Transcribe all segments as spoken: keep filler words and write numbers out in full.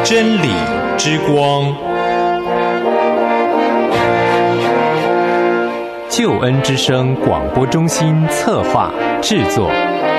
真理之光，救恩之声广播中心策划制作。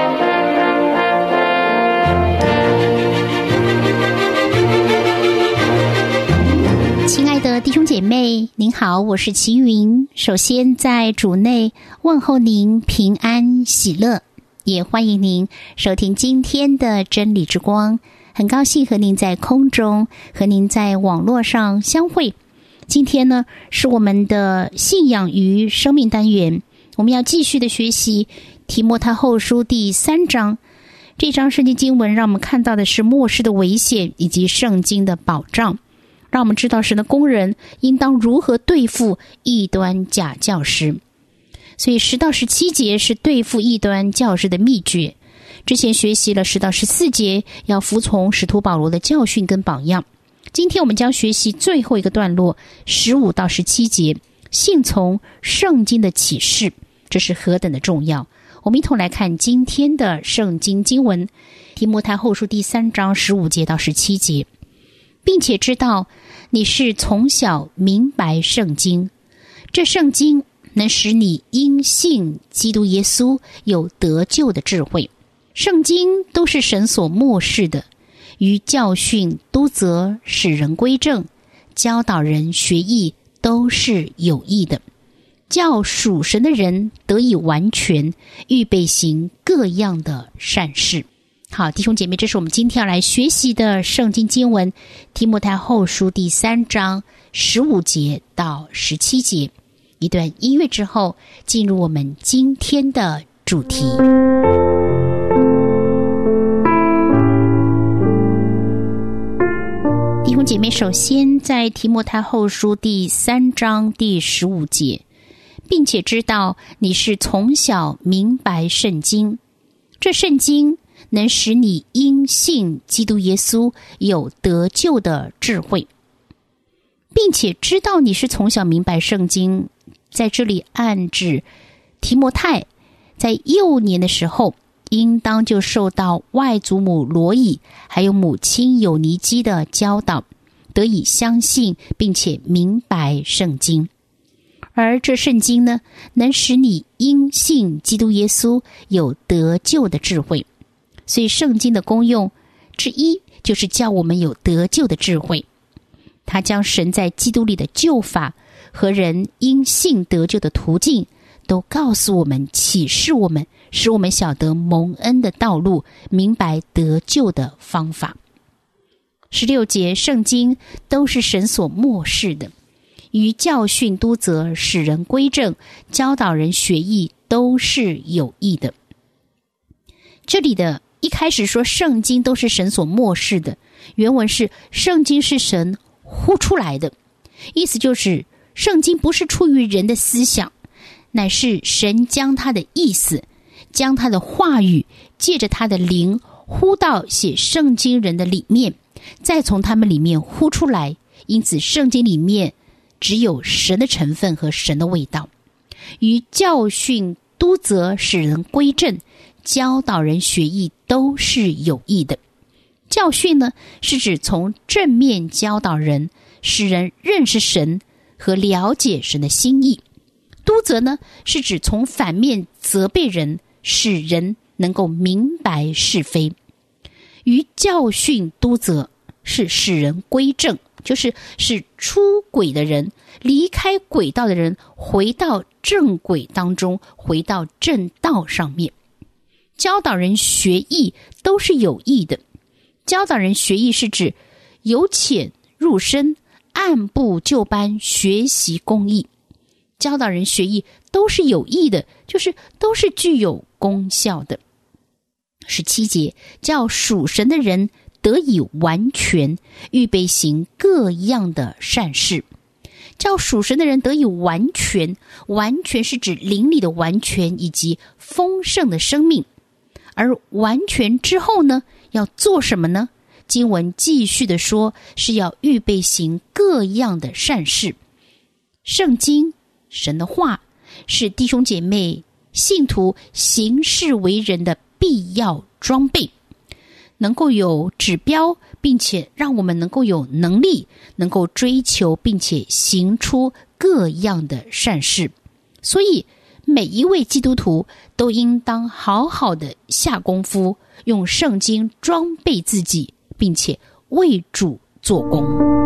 亲爱的弟兄姐妹，您好，我是齐云。首先在主内问候您平安喜乐，也欢迎您收听今天的真理之光。很高兴和您在空中，和您在网络上相会。今天呢，是我们的信仰与生命单元，我们要继续的学习提摩太后书第三章。这章圣经经文让我们看到的是末世的危险以及圣经的保障，让我们知道神的工人应当如何对付异端假教师。所以十到十七节是对付异端教师的秘诀。之前学习了十到十四节，要服从使徒保罗的教训跟榜样。今天我们将学习最后一个段落，十五到十七节，信从圣经的启示，这是何等的重要。我们一同来看今天的圣经经文，提摩太后书第三章十五节到十七节，并且知道你是从小明白圣经，这圣经能使你因信基督耶稣有得救的智慧。圣经都是神所默示的，于教训、督责、使人归正、教导人学义，都是有益的，叫属神的人得以完全，预备行各样的善事。好，弟兄姐妹，这是我们今天要来学习的圣经经文，提摩太后书第三章十五节到十七节。一段音乐之后，进入我们今天的主题。弟兄姐妹，首先在提摩太后书第三章第十五节，并且知道你是从小明白圣经，这圣经能使你因信基督耶稣有得救的智慧。并且知道你是从小明白圣经，在这里暗指提摩太在幼年的时候，应当就受到外祖母罗以还有母亲友尼基的教导，得以相信并且明白圣经。而这圣经呢，能使你因信基督耶稣有得救的智慧。所以圣经的功用之一，就是叫我们有得救的智慧。它将神在基督里的救法和人因信得救的途径都告诉我们，启示我们，使我们晓得蒙恩的道路，明白得救的方法。十六节，圣经都是神所默示的，于教训、督责、使人归正、教导人学义，都是有益的。这里的一开始说圣经都是神所默示的，原文是圣经是神呼出来的，意思就是圣经不是出于人的思想，乃是神将他的意思，将他的话语，借着他的灵呼到写圣经人的里面，再从他们里面呼出来。因此圣经里面只有神的成分和神的味道。于教训、督责、使人归正、教导人学义，都是有益的。教训呢，是指从正面教导人，使人认识神和了解神的心意。督责呢，是指从反面责备人，使人能够明白是非。于教训、督责是使人归正，就是使出轨的人、离开轨道的人回到正轨当中，回到正道上面。教导人学义，都是有益的。教导人学义是指由浅入深，按部就班学习公义。教导人学义都是有益的，就是都是具有功效的。十七节，叫属神的人得以完全，预备行各样的善事。叫属神的人得以完全，完全是指灵里的完全以及丰盛的生命。而完全之后呢，要做什么呢？经文继续的说，是要预备行各样的善事。圣经，神的话，是弟兄姐妹信徒行事为人的必要装备。 能够有指标，并且让我们能够有能力，能够追求并且行出各样的善事。所以每一位基督徒都应当好好的下功夫，用圣经装备自己，并且为主做工。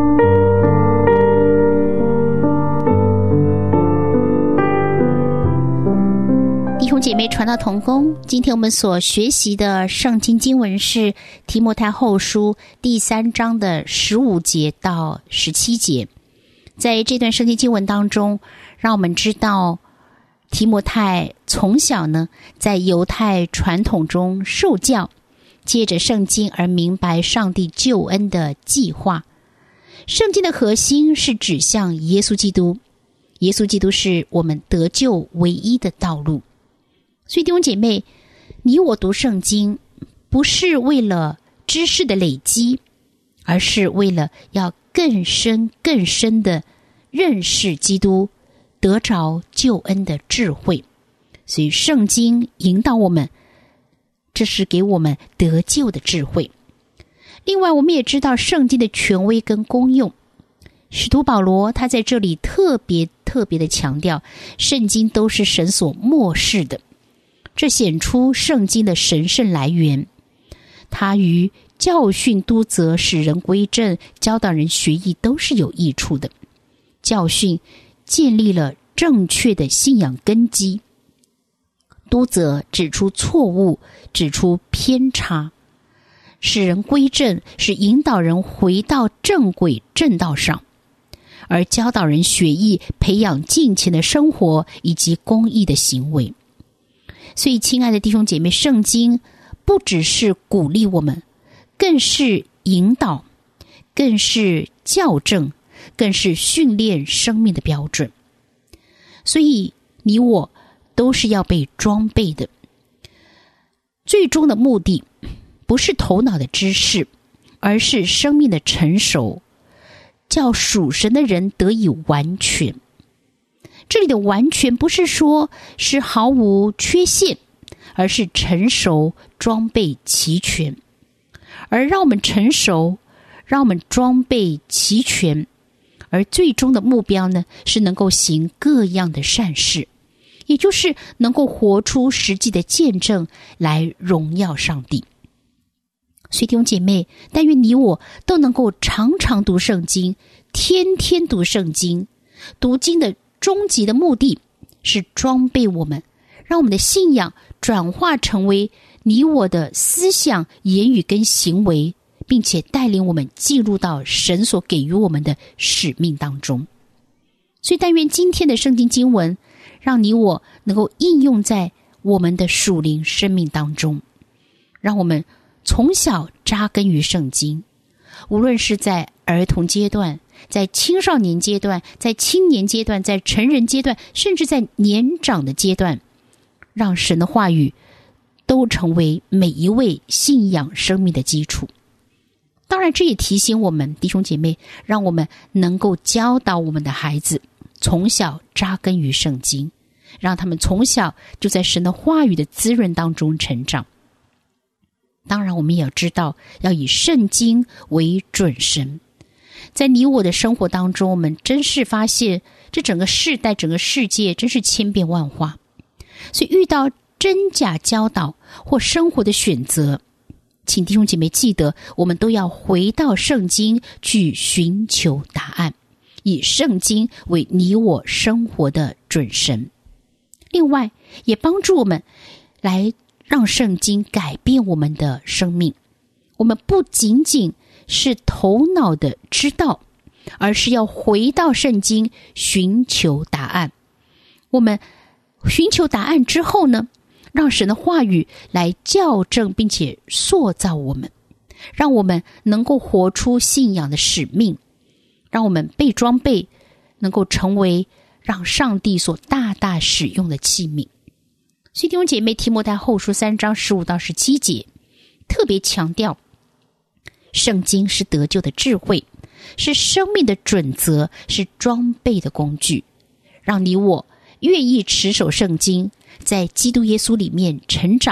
弟兄姐妹传道同工，今天我们所学习的圣经经文是提摩太后书第三章的十五节到十七节。在这段圣经经文当中，让我们知道提摩太从小呢在犹太传统中受教，借着圣经而明白上帝救恩的计划。圣经的核心是指向耶稣基督，耶稣基督是我们得救唯一的道路。所以弟兄姐妹，你我读圣经不是为了知识的累积，而是为了要更深更深的认识基督，得着救恩的智慧。所以圣经引导我们，这是给我们得救的智慧。另外我们也知道圣经的权威跟功用，使徒保罗他在这里特别特别的强调，圣经都是神所默示的，这显出圣经的神圣来源。它于教训、督责、使人归正、教导人学义都是有益处的。教训建立了正确的信仰根基，督责指出错误，指出偏差，使人归正是引导人回到正轨正道上，而教导人学义，培养敬虔的生活以及公义的行为。所以亲爱的弟兄姐妹，圣经不只是鼓励我们，更是引导，更是校正，更是训练生命的标准。所以你我都是要被装备的。最终的目的不是头脑的知识，而是生命的成熟，叫属神的人得以完全。这里的完全不是说是毫无缺陷，而是成熟，装备齐全。而让我们成熟，让我们装备齐全，而最终的目标呢，是能够行各样的善事，也就是能够活出实际的见证来荣耀上帝。所以弟兄姐妹，但愿你我都能够常常读圣经，天天读圣经。读经的终极的目的是装备我们，让我们的信仰转化成为你我的思想、言语跟行为，并且带领我们进入到神所给予我们的使命当中。所以但愿今天的圣经经文让你我能够应用在我们的属灵生命当中，让我们从小扎根于圣经，无论是在儿童阶段，在青少年阶段，在青年阶段，在成人阶段，甚至在年长的阶段，让神的话语都成为每一位信仰生命的基础。当然这也提醒我们弟兄姐妹，让我们能够教导我们的孩子从小扎根于圣经，让他们从小就在神的话语的滋润当中成长。当然我们也要知道，要以圣经为准绳。在你我的生活当中，我们真是发现这整个世代，整个世界真是千变万化。所以遇到真假教导或生活的选择，请弟兄姐妹记得，我们都要回到圣经去寻求答案，以圣经为你我生活的准绳。另外也帮助我们来让圣经改变我们的生命。我们不仅仅是头脑的知道，而是要回到圣经寻求答案。我们寻求答案之后呢，让神的话语来校正并且塑造我们，让我们能够活出信仰的使命，让我们被装备，能够成为让上帝所大大使用的器皿。所以弟兄姐妹，提摩太后书三章十五到十七节特别强调，圣经是得救的智慧，是生命的准则，是装备的工具，让你我愿意持守圣经，在基督耶稣里面成长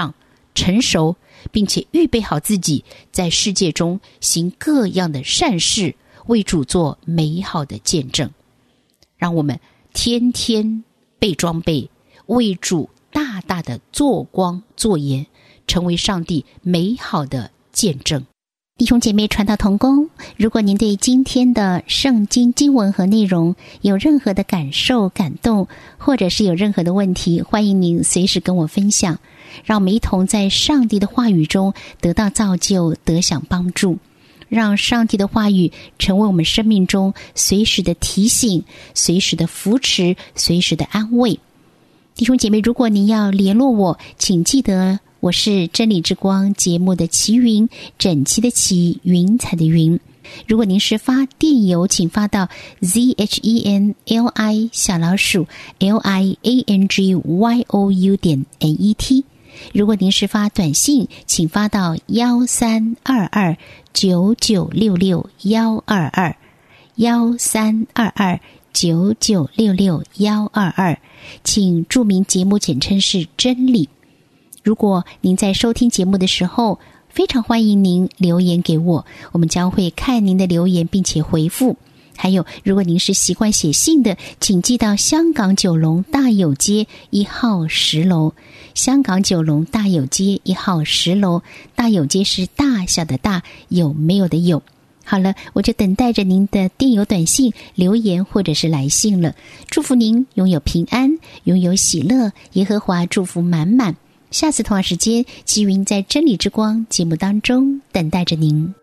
成熟，并且预备好自己在世界中行各样的善事，为主做美好的见证。让我们天天被装备，为主大大的做光做盐，成为上帝美好的见证。弟兄姐妹，传道同工，如果您对今天的圣经经文和内容有任何的感受、感动，或者是有任何的问题，欢迎您随时跟我分享，让我们一同在上帝的话语中得到造就，得享帮助，让上帝的话语成为我们生命中随时的提醒、随时的扶持、随时的安慰。弟兄姐妹，如果您要联络我，请记得我是真理之光节目的齐云，整齐的齐，云彩的云。如果您是发电邮，请发到 z h e n l i 小老鼠 l i a n g y o u 点 n e t。如果您是发短信，请发到幺三二二九九六六幺二二幺三二二九九六六幺二二，请注明节目简称是真理。如果您在收听节目的时候，非常欢迎您留言给我，我们将会看您的留言并且回复。还有，如果您是习惯写信的，请寄到香港九龙大有街一号十楼。香港九龙大有街一号十楼，大有街是大小的大，有没有的有。好了，我就等待着您的电邮、短信、留言或者是来信了。祝福您拥有平安，拥有喜乐，耶和华祝福满满。下次同样时间，齐云在真理之光节目当中等待着您。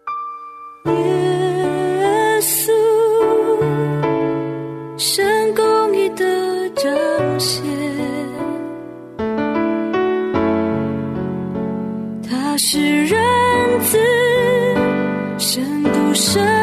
耶稣，神公义的彰显，他是仁慈，神不赦